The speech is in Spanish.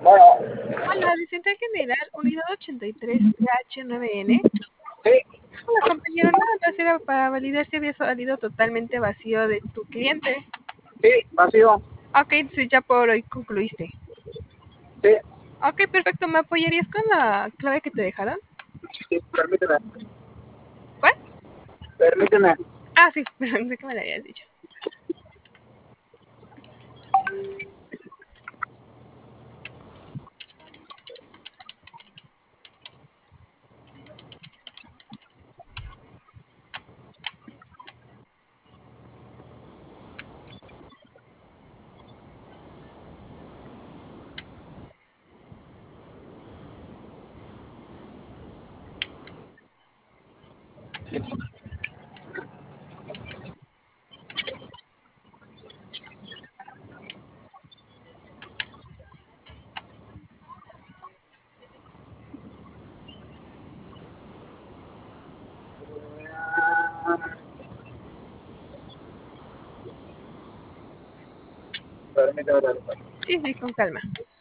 Hola, Vicente General, Unidad 83 PH9N. Sí, Hola, compañero, nada más era para validar si había salido totalmente vacío de tu cliente. sí, vacío. Ok, entonces ya por hoy concluiste. Sí, Ok, perfecto. ¿Me apoyarías con la clave que te dejaron? sí, permíteme. ¿Cuál? Permíteme. Ah, sí, pensé que me la habías dicho. Permíteme. Sí, sí, con calma.